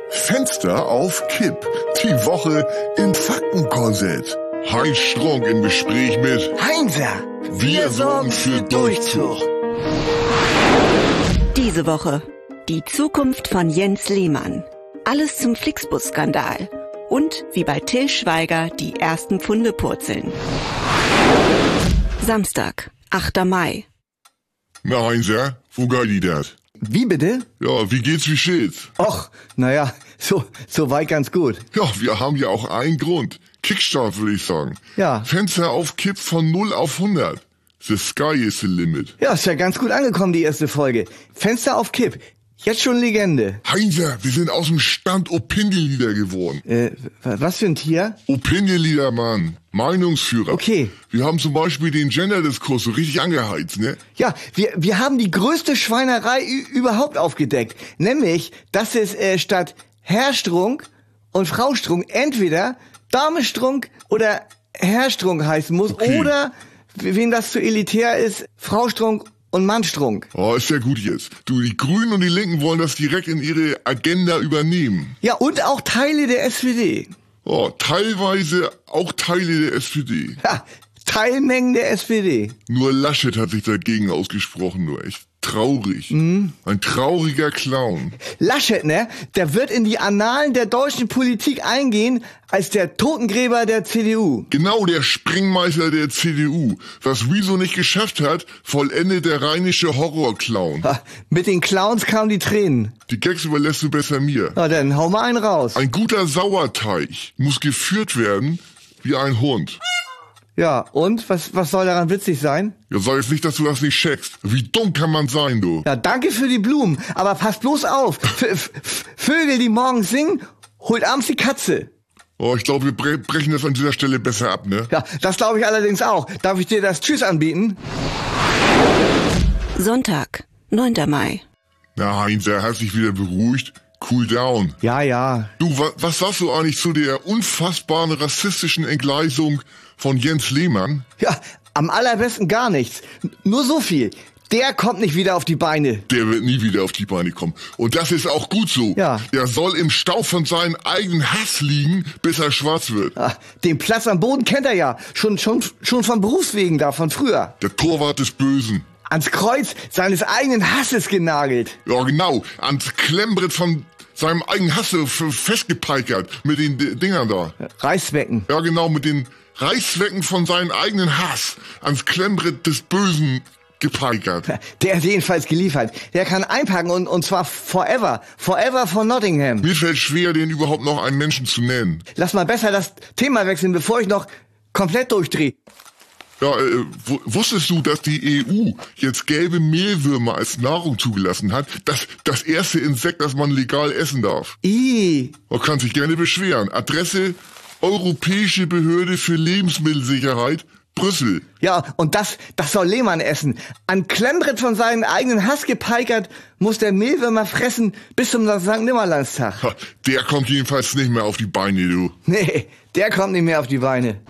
Fenster auf Kipp. Die Woche im Faktenkorsett. Heinz Strunk im Gespräch mit Heinzer, wir sorgen für Durchzug. Diese Woche die Zukunft von Jens Lehmann. Alles zum Flixbus-Skandal. Und wie bei Till Schweiger die ersten Pfunde purzeln. Samstag, 8. Mai. Na Heinzer, wo geht die dat? Wie bitte? Ja, wie geht's, wie steht's? Och, naja, so weit ganz gut. Ja, wir haben ja auch einen Grund. Kickstart, würde ich sagen. Ja. Fenster auf Kipp von 0 auf 100. The sky is the limit. Ja, ist ja ganz gut angekommen, die erste Folge. Fenster auf Kipp. Jetzt schon Legende. Heinzer, wir sind aus dem Stand Opinion-Leader geworden. Was für ein Tier? Opinion-Leader, Mann. Meinungsführer. Okay. Wir haben zum Beispiel den Gender-Diskurs so richtig angeheizt, ne? Ja, wir haben die größte Schweinerei überhaupt aufgedeckt. Nämlich, dass es statt Herrstrunk und Fraustrunk entweder Damestrunk oder Herrstrunk heißen muss. Okay. Oder, wen das zu elitär ist, Fraustrunk und Mannstrunk. Oh, ist ja gut jetzt. Du, die Grünen und die Linken wollen das direkt in ihre Agenda übernehmen. Ja, und auch Teile der SPD. Oh, teilweise auch Teile der SPD. Ha, Teilmengen der SPD. Nur Laschet hat sich dagegen ausgesprochen, nur echt traurig. Ein trauriger Clown. Laschet, ne? Der wird in die Annalen der deutschen Politik eingehen als der Totengräber der CDU. Genau, der Springmeister der CDU. Was Rezo nicht geschafft hat, vollendet der rheinische Horrorclown. Ha, mit den Clowns kamen die Tränen. Die Gags überlässt du besser mir. Na dann, hau mal einen raus. Ein guter Sauerteig muss geführt werden wie ein Hund. Ja, und? Was soll daran witzig sein? Ja, sag jetzt nicht, dass du das nicht checkst. Wie dumm kann man sein, du? Ja, danke für die Blumen, aber pass bloß auf. Vögel, die morgens singen, holt abends die Katze. Oh, ich glaube, wir brechen das an dieser Stelle besser ab, ne? Ja, das glaube ich allerdings auch. Darf ich dir das Tschüss anbieten? Sonntag, 9. Mai. Na, Heinzer, hast dich wieder beruhigt? Cool down. Ja. Du, was sagst du eigentlich zu der unfassbaren rassistischen Entgleisung von Jens Lehmann? Ja, am allerbesten gar nichts. Nur so viel. Der kommt nicht wieder auf die Beine. Der wird nie wieder auf die Beine kommen. Und das ist auch gut so. Ja. Der soll im Stau von seinem eigenen Hass liegen, bis er schwarz wird. Ach, den Platz am Boden kennt er ja. Schon von Berufswegen da, von früher. Der Torwart des Bösen. Ans Kreuz seines eigenen Hasses genagelt. Ja, genau. Ans Klemmbrett von seinem eigenen Hass festgepeikert. Mit den Dingern da. Reißzwecken. Ja, genau, mit den Reißzwecken von seinem eigenen Hass. Ans Klemmbrett des Bösen gepeikert. Der ist jedenfalls geliefert. Der kann einpacken und zwar forever. Forever for Nottingham. Mir fällt schwer, den überhaupt noch einen Menschen zu nennen. Lass mal besser das Thema wechseln, bevor ich noch komplett durchdrehe. Ja, wusstest du, dass die EU jetzt gelbe Mehlwürmer als Nahrung zugelassen hat? Das erste Insekt, das man legal essen darf. Man kann sich gerne beschweren. Adresse: Europäische Behörde für Lebensmittelsicherheit, Brüssel. Ja, und das soll Lehmann essen. An Klemmbrett von seinem eigenen Hass gepeikert, muss der Mehlwürmer fressen bis zum St. Nimmerlandstag. Ha, der kommt jedenfalls nicht mehr auf die Beine, du. Nee, der kommt nicht mehr auf die Beine.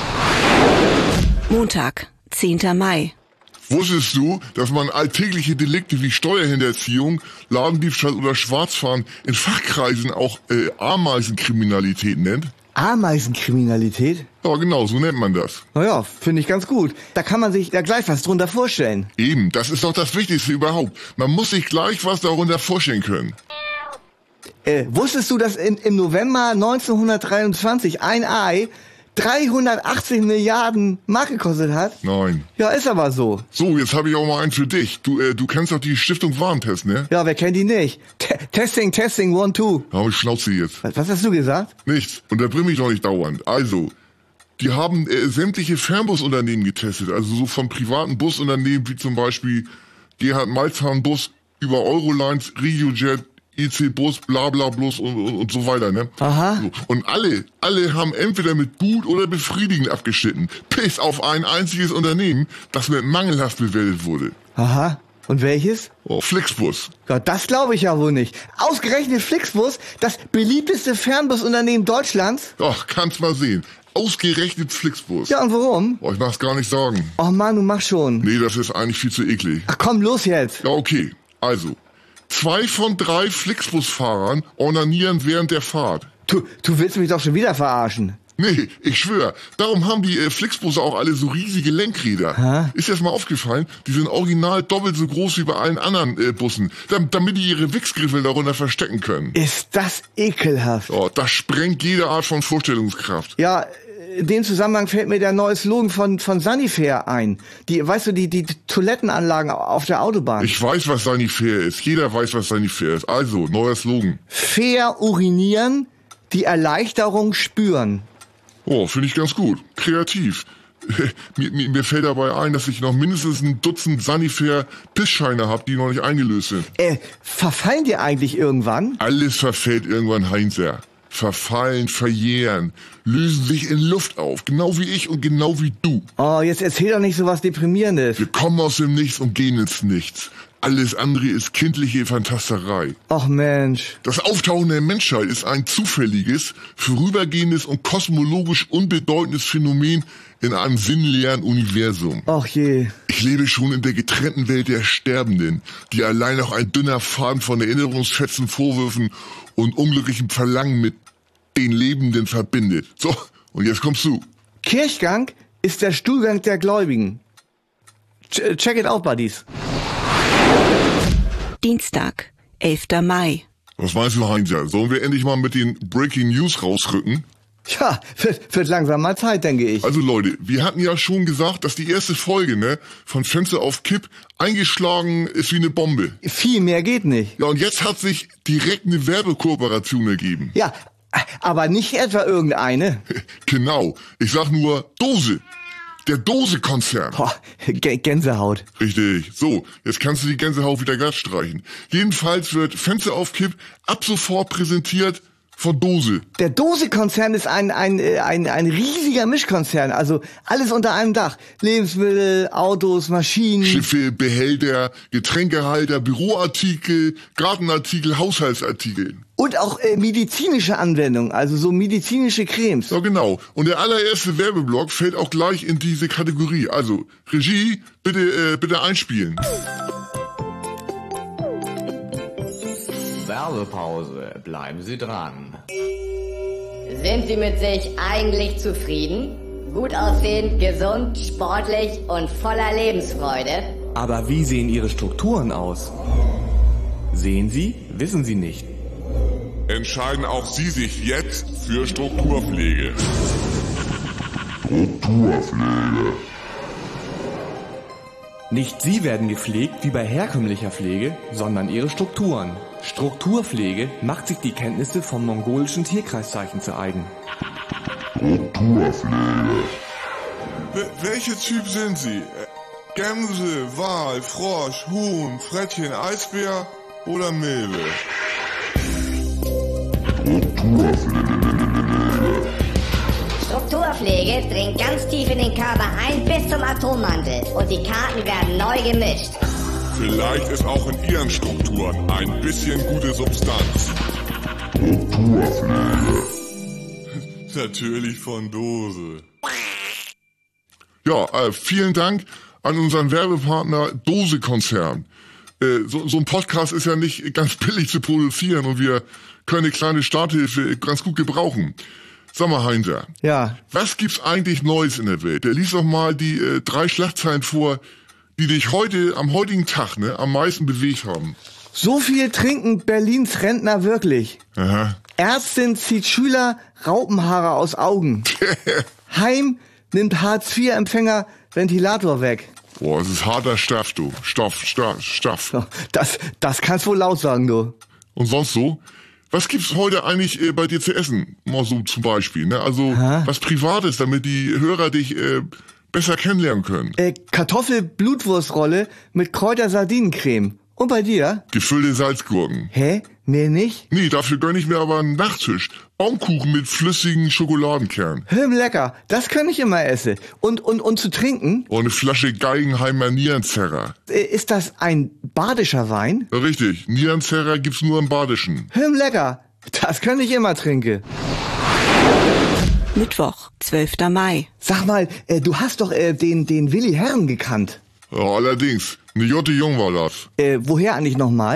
Montag, 10. Mai. Wusstest du, dass man alltägliche Delikte wie Steuerhinterziehung, Ladendiebstahl oder Schwarzfahren in Fachkreisen auch Ameisenkriminalität nennt? Ameisenkriminalität? Ja, genau, so nennt man das. Naja, finde ich ganz gut. Da kann man sich ja gleich was drunter vorstellen. Eben, das ist doch das Wichtigste überhaupt. Man muss sich gleich was darunter vorstellen können. Wusstest du, dass im November 1923 ein Ei 380 Milliarden Mark gekostet hat? Nein. Ja, ist aber so. So, jetzt habe ich auch mal einen für dich. Du kennst doch die Stiftung Warentest, ne? Ja, wer kennt die nicht? Testing, 1, 2. Ja, ich schnauze jetzt. Was hast du gesagt? Nichts. Unterbrich mich doch nicht dauernd. Also, die haben sämtliche Fernbusunternehmen getestet. Also so von privaten Busunternehmen wie zum Beispiel Gerhard Malzahn Bus über Eurolines, Regiojet, IC Bus, Blabla Plus und so weiter, ne? Aha. So. Und alle haben entweder mit gut oder befriedigend abgeschnitten. Bis auf ein einziges Unternehmen, das mit mangelhaft bewertet wurde. Aha. Und welches? Oh, Flixbus. Gott, das glaube ich ja wohl nicht. Ausgerechnet Flixbus, das beliebteste Fernbusunternehmen Deutschlands? Ach, kannst mal sehen. Ausgerechnet Flixbus. Ja, und warum? Oh, ich mach's gar nicht sagen. Oh Mann, du machst schon. Nee, das ist eigentlich viel zu eklig. Ach komm, los jetzt. Ja, okay. Also, 2 von 3 Flixbusfahrern onanieren während der Fahrt. Du willst mich doch schon wieder verarschen. Nee, ich schwör. Darum haben die Flixbusse auch alle so riesige Lenkräder. Hä? Ist dir das mal aufgefallen? Die sind original doppelt so groß wie bei allen anderen Bussen, damit die ihre Wichsgriffel darunter verstecken können. Ist das ekelhaft. Oh, das sprengt jede Art von Vorstellungskraft. Ja, in dem Zusammenhang fällt mir der neue Slogan von Sanifair ein. Die Toilettenanlagen auf der Autobahn. Ich weiß, was Sanifair ist. Jeder weiß, was Sanifair ist. Also, neuer Slogan. Fair urinieren, die Erleichterung spüren. Oh, finde ich ganz gut. Kreativ. Mir fällt dabei ein, dass ich noch mindestens ein Dutzend Sanifair-Pissscheine habe, die noch nicht eingelöst sind. Verfallen die eigentlich irgendwann? Alles verfällt irgendwann, Heinzer. Verfallen, verjähren, lösen sich in Luft auf. Genau wie ich und genau wie du. Oh, jetzt erzähl doch nicht so was Deprimierendes. Wir kommen aus dem Nichts und gehen ins Nichts. Alles andere ist kindliche Fantasterei. Ach Mensch. Das Auftauchen der Menschheit ist ein zufälliges, vorübergehendes und kosmologisch unbedeutendes Phänomen in einem sinnleeren Universum. Ach je. Ich lebe schon in der getrennten Welt der Sterbenden, die allein noch ein dünner Faden von Erinnerungsfetzen, Vorwürfen und unglücklichem Verlangen mit den Lebenden verbindet. So, und jetzt kommst du. Kirchgang ist der Stuhlgang der Gläubigen. Check it out, Buddies. Dienstag, 11. Mai. Was meinst du, Heinzer? Sollen wir endlich mal mit den Breaking News rausrücken? Ja, wird langsam mal Zeit, denke ich. Also Leute, wir hatten ja schon gesagt, dass die erste Folge, von Fenster auf Kipp eingeschlagen ist wie eine Bombe. Viel mehr geht nicht. Ja, und jetzt hat sich direkt eine Werbekooperation ergeben. Ja, aber nicht etwa irgendeine. Genau. Ich sag nur Dose. Der Dose-Konzern. Boah, Gänsehaut. Richtig. So, jetzt kannst du die Gänsehaut wieder glatt streichen. Jedenfalls wird Fenster auf Kipp ab sofort präsentiert von Dose. Der Dose-Konzern ist ein riesiger Mischkonzern, also alles unter einem Dach. Lebensmittel, Autos, Maschinen. Schiffe, Behälter, Getränkehalter, Büroartikel, Gartenartikel, Haushaltsartikel. Und auch medizinische Anwendungen, also so medizinische Cremes. Ja, genau. Und der allererste Werbeblock fällt auch gleich in diese Kategorie. Also, Regie, bitte einspielen. Werbepause. Bleiben Sie dran. Sind Sie mit sich eigentlich zufrieden? Gut aussehend, gesund, sportlich und voller Lebensfreude? Aber wie sehen Ihre Strukturen aus? Sehen Sie, wissen Sie nicht. Entscheiden auch Sie sich jetzt für Strukturpflege. Nicht Sie werden gepflegt wie bei herkömmlicher Pflege, sondern Ihre Strukturen. Strukturpflege macht sich die Kenntnisse vom mongolischen Tierkreiszeichen zu eigen. Welcher Typ sind Sie? Gänse, Wal, Frosch, Huhn, Frettchen, Eisbär oder Milbe? Strukturpflege dringt ganz tief in den Körper ein bis zum Atommantel und die Karten werden neu gemischt. Vielleicht ist auch in Ihren Strukturen ein bisschen gute Substanz. Natürlich von Dose. Ja, vielen Dank an unseren Werbepartner Dose-Konzern. So ein Podcast ist ja nicht ganz billig zu produzieren und wir können eine kleine Starthilfe ganz gut gebrauchen. Sag mal, Heinzer. Ja. Was gibt's eigentlich Neues in der Welt? Lies doch mal die 3 Schlagzeilen vor, die dich am heutigen Tag am meisten bewegt haben. So viel trinken Berlins Rentner wirklich. Aha. Ärztin zieht Schüler Raupenhaare aus Augen. Heim nimmt Hartz-IV-Empfänger Ventilator weg. Boah, das ist harter Stoff, du. Stoff. Das kannst wohl laut sagen, du. Und sonst so? Was gibt's heute eigentlich bei dir zu essen? Mal so zum Beispiel, Also, was Privates, damit die Hörer dich besser kennenlernen können. Kartoffel-Blutwurstrolle mit Kräuter-Sardinencreme. Und bei dir? Gefüllte Salzgurken. Hä? Mehr nicht? Nee, dafür gönn ich mir aber einen Nachtisch. Baumkuchen mit flüssigen Schokoladenkern. Lecker. Das kann ich immer essen. Und zu trinken? Und eine Flasche Geigenheimer Nierenzerrer. Ist das ein badischer Wein? Ja, richtig. Nierenzerrer gibt's nur im Badischen. Lecker. Das kann ich immer trinken. Mittwoch, 12. Mai. Sag mal, du hast doch den Willi Herren gekannt. Ja, allerdings. Eine Jotte Jung war das. Woher eigentlich nochmal?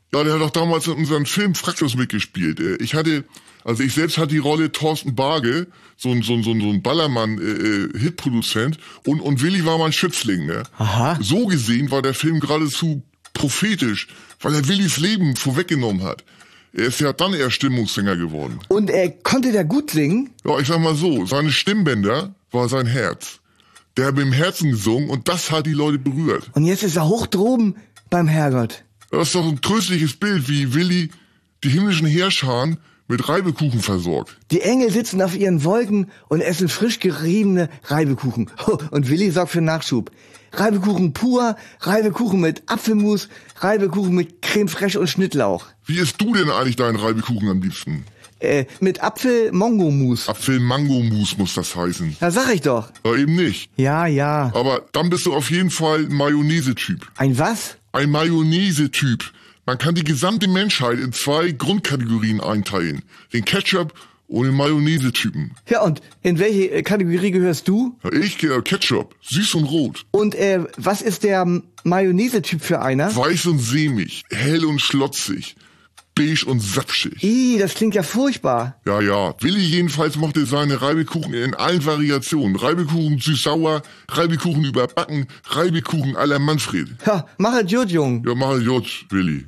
Ja, der hat doch damals in unserem Film Fraktus mitgespielt. Ich selbst hatte die Rolle Thorsten Barge, so ein Ballermann-Hitproduzent, und Willi war mein Schützling, ne? Aha. So gesehen war der Film geradezu prophetisch, weil er Willis Leben vorweggenommen hat. Er ist ja dann erst Stimmungssänger geworden. Und konnte der gut singen? Ja, ich sag mal so, seine Stimmbänder war sein Herz. Der hat mit dem Herzen gesungen und das hat die Leute berührt. Und jetzt ist er hoch droben beim Herrgott. Das ist doch ein tröstliches Bild, wie Willi die himmlischen Heerscharen mit Reibekuchen versorgt. Die Engel sitzen auf ihren Wolken und essen frisch geriebene Reibekuchen. Und Willi sorgt für Nachschub. Reibekuchen pur, Reibekuchen mit Apfelmus, Reibekuchen mit Creme fraiche und Schnittlauch. Wie isst du denn eigentlich deinen Reibekuchen am liebsten? Mit Apfel-Mango-Mus. Apfel-Mango-Mus muss das heißen. Ja, sag ich doch. Ja, eben nicht. Ja. Aber dann bist du auf jeden Fall ein Mayonnaise-Typ. Ein was? Ein Mayonnaise-Typ. Man kann die gesamte Menschheit in 2 Grundkategorien einteilen. Den Ketchup und den Mayonnaise-Typen. Ja, und in welche Kategorie gehörst du? Ja, ich Ketchup. Süß und rot. Und was ist der Mayonnaise-Typ für einer? Weiß und sämig. Hell und schlotzig. Beige und sapschig. Das klingt ja furchtbar. Ja. Willi jedenfalls mochte seine Reibekuchen in allen Variationen. Reibekuchen süß-sauer, Reibekuchen überbacken, Reibekuchen à la Manfred. Ja, mach es gut, Jung. Ja, mach es gut, Willi.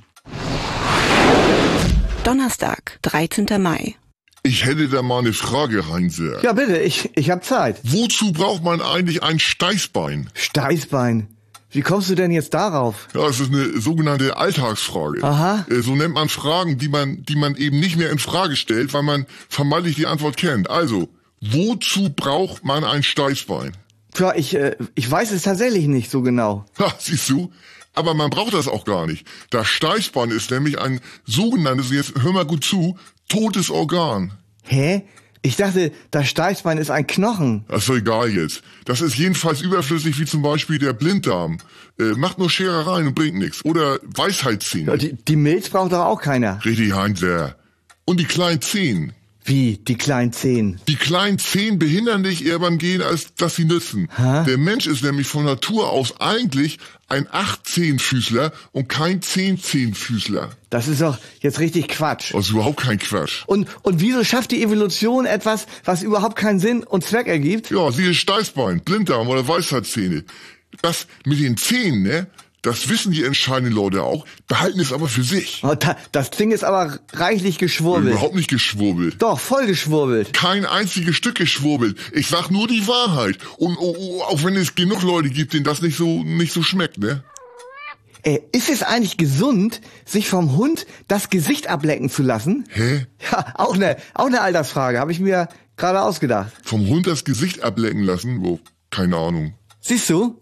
Donnerstag, 13. Mai. Ich hätte da mal eine Frage, Heinze. Ja, bitte, ich hab Zeit. Wozu braucht man eigentlich ein Steißbein? Steißbein. Wie kommst du denn jetzt darauf? Ja, es ist eine sogenannte Alltagsfrage. Aha. So nennt man Fragen, die man eben nicht mehr in Frage stellt, weil man vermeintlich die Antwort kennt. Also, wozu braucht man ein Steißbein? Tja, ich weiß es tatsächlich nicht so genau. Ha, siehst du? Aber man braucht das auch gar nicht. Das Steißbein ist nämlich ein sogenanntes, jetzt hör mal gut zu, totes Organ. Hä? Ich dachte, das Steißbein ist ein Knochen. Das ist doch egal jetzt. Das ist jedenfalls überflüssig wie zum Beispiel der Blinddarm. Macht nur Scherereien und bringt nichts. Oder Weisheitszähne. Ja, die Milz braucht doch auch keiner. Richtig, Heinzer. Und die kleinen Zehen. Wie, die kleinen Zehen? Die kleinen Zehen behindern dich eher beim Gehen, als dass sie nützen. Hä? Der Mensch ist nämlich von Natur aus eigentlich ein 8-Zehnfüßler und kein 10-Zehnfüßler. Das ist doch jetzt richtig Quatsch. Also überhaupt kein Quatsch. Und wieso schafft die Evolution etwas, was überhaupt keinen Sinn und Zweck ergibt? Ja, siehe Steißbein, Blinddarm oder Weisheitszähne. Das mit den Zähnen, ne? Das wissen die entscheidenden Leute auch, behalten es aber für sich. Oh, das Ding ist aber reichlich geschwurbelt. Überhaupt nicht geschwurbelt. Doch, voll geschwurbelt. Kein einziges Stück geschwurbelt. Ich sag nur die Wahrheit. Und auch wenn es genug Leute gibt, denen das nicht so schmeckt, ne? Ist es eigentlich gesund, sich vom Hund das Gesicht ablecken zu lassen? Hä? Ja, auch eine Altersfrage, habe ich mir gerade ausgedacht. Vom Hund das Gesicht ablecken lassen? Oh, keine Ahnung. Siehst du?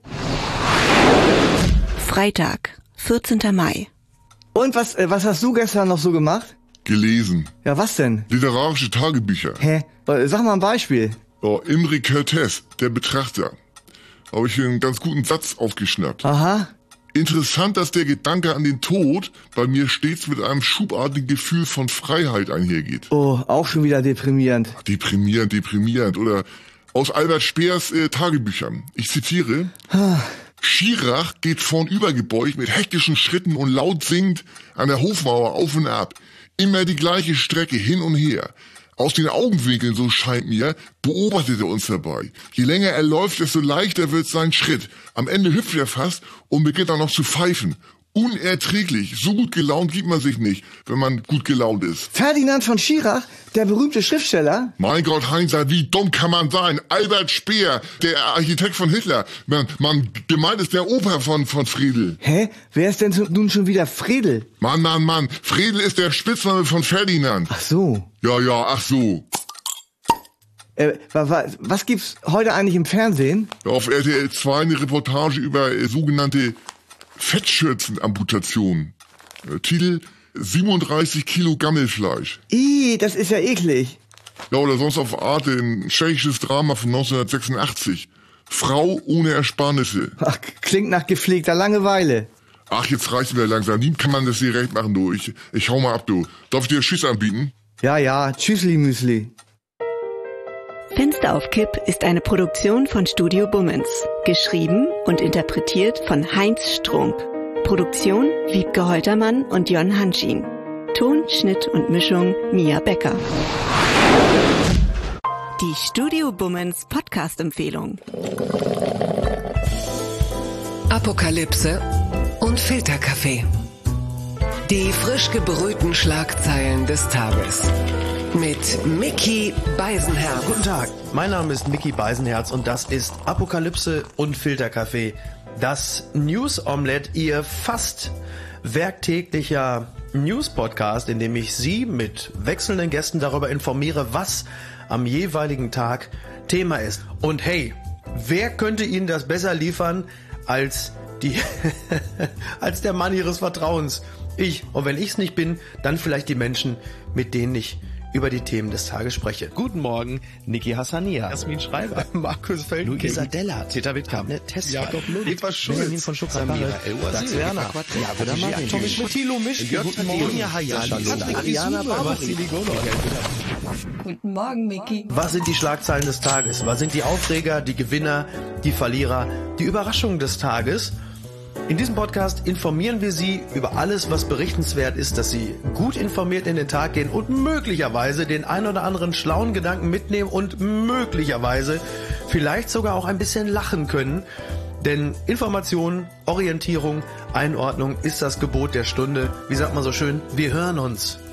Freitag, 14. Mai. Und was hast du gestern noch so gemacht? Gelesen. Ja, was denn? Literarische Tagebücher. Hä? Sag mal ein Beispiel. Oh, Imre Kertész, der Betrachter. Habe ich hier einen ganz guten Satz aufgeschnappt. Aha. Interessant, dass der Gedanke an den Tod bei mir stets mit einem schubartigen Gefühl von Freiheit einhergeht. Oh, auch schon wieder deprimierend. Deprimierend. Oder aus Albert Speers Tagebüchern. Ich zitiere. Schirach geht vornübergebeugt mit hektischen Schritten und laut singend an der Hofmauer auf und ab. Immer die gleiche Strecke hin und her. Aus den Augenwinkeln, so scheint mir, beobachtet er uns dabei. Je länger er läuft, desto leichter wird sein Schritt. Am Ende hüpft er fast und beginnt dann noch zu pfeifen. Unerträglich. So gut gelaunt gibt man sich nicht, wenn man gut gelaunt ist. Ferdinand von Schirach, der berühmte Schriftsteller? Mein Gott, Heinzer, wie dumm kann man sein? Albert Speer, der Architekt von Hitler. Man, gemeint ist der Opa von Friedel. Hä? Wer ist denn nun schon wieder Friedel? Mann. Friedel ist der Spitzname von Ferdinand. Ach so. Ja, ach so. Was gibt's heute eigentlich im Fernsehen? Auf RTL 2 eine Reportage über sogenannte Fettschürzenamputation. Titel 37 Kilo Gammelfleisch. Das ist ja eklig. Ja, oder sonst auf Arte ein tschechisches Drama von 1986. Frau ohne Ersparnisse. Ach, klingt nach gepflegter Langeweile. Ach, jetzt reicht's mir langsam. Nie kann man das hier recht machen, du. Ich hau mal ab, du. Darf ich dir Schiss anbieten? Ja, Tschüssli Müsli. Fenster auf Kipp ist eine Produktion von Studio Bummens. Geschrieben und interpretiert von Heinz Strunk. Produktion Wiebke Holtermann und Jon Hanschin. Ton, Schnitt und Mischung Mia Becker. Die Studio Bummens Podcast-Empfehlung. Apokalypse und Filterkaffee. Die frisch gebrühten Schlagzeilen des Tages. Mit Micky Beisenherz. Guten Tag, mein Name ist Micky Beisenherz und das ist Apokalypse und Filterkaffee. Das News-Omelette, ihr fast werktäglicher News-Podcast, in dem ich Sie mit wechselnden Gästen darüber informiere, was am jeweiligen Tag Thema ist. Und hey, wer könnte Ihnen das besser liefern als als der Mann Ihres Vertrauens? Ich. Und wenn ich es nicht bin, dann vielleicht die Menschen, mit denen ich über die Themen des Tages spreche. Guten Morgen, Niki Hassania, Jasmin Schreiber, Markus Feldgen, Luisa Della, Peter Wittkamp, Tesla, Jakob Lund, Eva Schulz, von Samira El-Wazir, Werner, Tommy Schmidt, Thilo Mischke, guten Morgen, Ariana Guten Morgen, Micky. Was sind die Schlagzeilen des Tages? Was sind die Aufreger, die Gewinner, die Verlierer, die Überraschungen des Tages? In diesem Podcast informieren wir Sie über alles, was berichtenswert ist, dass Sie gut informiert in den Tag gehen und möglicherweise den ein oder anderen schlauen Gedanken mitnehmen und möglicherweise vielleicht sogar auch ein bisschen lachen können. Denn Information, Orientierung, Einordnung ist das Gebot der Stunde. Wie sagt man so schön? Wir hören uns.